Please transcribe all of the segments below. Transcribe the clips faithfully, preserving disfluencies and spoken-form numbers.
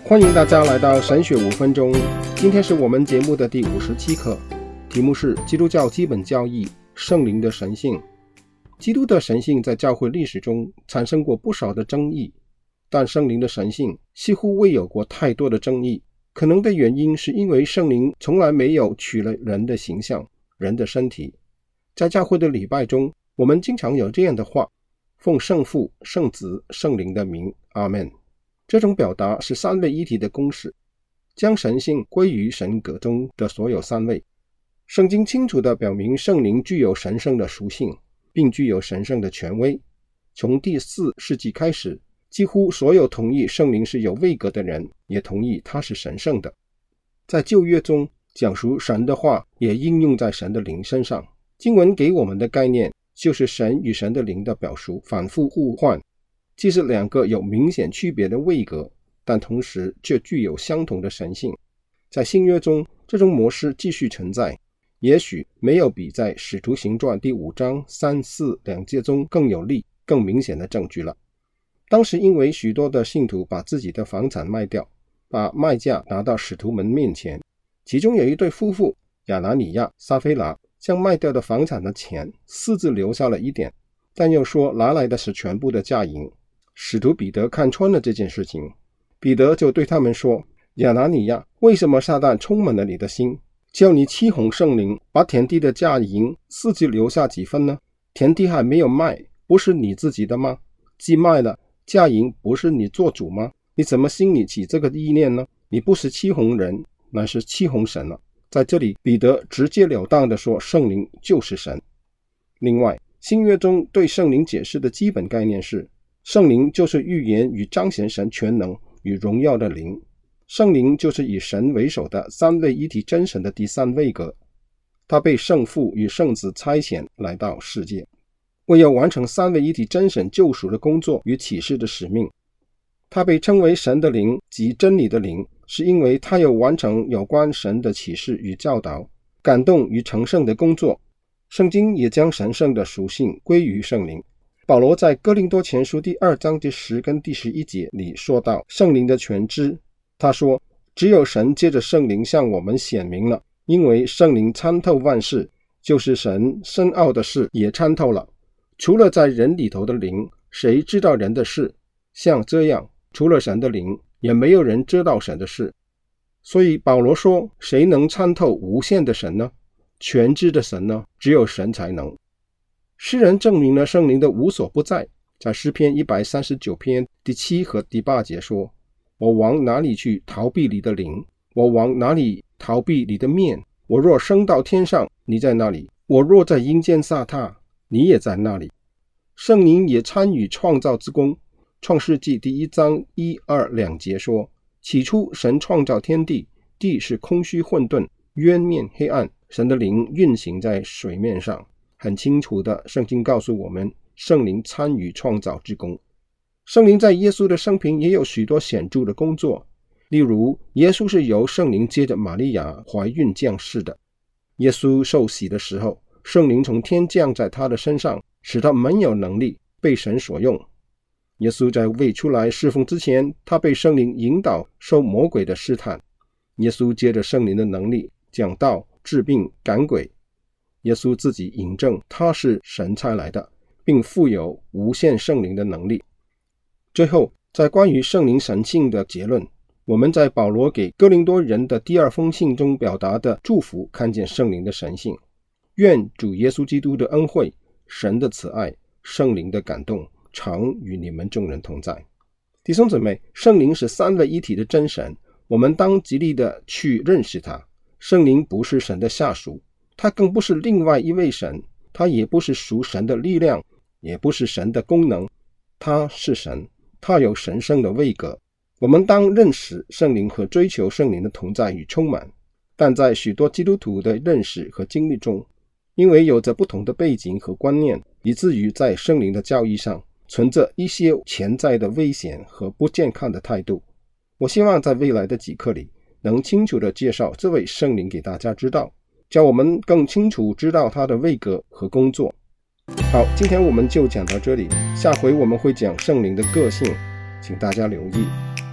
欢迎大家来到神学五分钟，今天是我们节目的第五十七课，题目是基督教基本教义，圣灵的神性。基督的神性在教会历史中产生过不少的争议，但圣灵的神性似乎未有过太多的争议。可能的原因是因为圣灵从来没有取了人的形象，人的身体。在教会的礼拜中，我们经常有这样的话：奉圣父、圣子、圣灵的名，阿们。这种表达是三位一体的公式，将神性归于神格中的所有三位。圣经清楚地表明圣灵具有神圣的属性，并具有神圣的权威。从第四世纪开始，几乎所有同意圣灵是有位格的人也同意他是神圣的。在旧约中，讲述神的话也应用在神的灵身上。经文给我们的概念就是神与神的灵的表述反复互换，既是两个有明显区别的位格，但同时却具有相同的神性。在新约中，这种模式继续存在，也许没有比在使徒行传第五章三四两节中更有力、更明显的证据了。当时因为许多的信徒把自己的房产卖掉，把卖价拿到使徒们面前，其中有一对夫妇亚拿尼亚、撒非拉将卖掉的房产的钱私自留下了一点，但又说拿来的是全部的价银。使徒彼得看穿了这件事情，彼得就对他们说：亚拿尼亚，为什么撒旦充满了你的心，叫你欺哄圣灵，把田地的价银私自留下几分呢？田地还没有卖，不是你自己的吗？既卖了，价银不是你做主吗？你怎么心里起这个意念呢？你不是欺哄人，乃是欺哄神了。在这里，彼得直截了当地说圣灵就是神。另外，新约中对圣灵解释的基本概念是，圣灵就是预言与彰显神全能与荣耀的灵。圣灵就是以神为首的三位一体真神的第三位格，他被圣父与圣子差遣来到世界，为要完成三位一体真神救赎的工作与启示的使命。他被称为神的灵及真理的灵，是因为他有完成有关神的启示与教导、感动与成圣的工作。圣经也将神圣的属性归于圣灵。保罗在哥林多前书第二章第十跟第十一节里说到圣灵的全知，他说：只有神借着圣灵向我们显明了，因为圣灵参透万事，就是神深奥的事也参透了。除了在人里头的灵，谁知道人的事？像这样，除了神的灵，也没有人知道神的事。所以保罗说，谁能参透无限的神呢？全知的神呢？只有神才能。诗人证明了圣灵的无所不在，在诗篇一百三十九篇第七和第八节说：我往哪里去逃避你的灵？我往哪里逃避你的面？我若升到天上，你在那里；我若在阴间下榻，你也在那里。圣灵也参与创造之功。创世纪第一章一二两节说：起初神创造天地，地是空虚混沌，渊面黑暗，神的灵运行在水面上。很清楚的，圣经告诉我们，圣灵参与创造之功。圣灵在耶稣的生平也有许多显著的工作，例如耶稣是由圣灵接着玛利亚怀孕降世的。耶稣受洗的时候，圣灵从天降在他的身上，使他蛮有能力被神所用。耶稣在未出来侍奉之前，他被圣灵引导受魔鬼的试探。耶稣接着圣灵的能力讲道、治病、赶鬼。耶稣自己引证他是神差来的，并富有无限圣灵的能力。最后，在关于圣灵神性的结论，我们在保罗给哥林多人的第二封信中表达的祝福看见圣灵的神性。愿主耶稣基督的恩惠、神的慈爱、圣灵的感动常与你们众人同在。弟兄姊妹，圣灵是三位一体的真神，我们当极力的去认识他。圣灵不是神的下属，他更不是另外一位神，他也不是属神的力量，也不是神的功能，他是神，他有神圣的位格。我们当认识圣灵和追求圣灵的同在与充满。但在许多基督徒的认识和经历中，因为有着不同的背景和观念，以至于在圣灵的教义上存着一些潜在的危险和不健康的态度。我希望在未来的几课里能清楚地介绍这位圣灵给大家知道，叫我们更清楚知道他的位格和工作。好，今天我们就讲到这里，下回我们会讲圣灵的个性，请大家留意。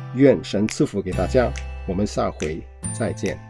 愿神赐福给大家，我们下回再见。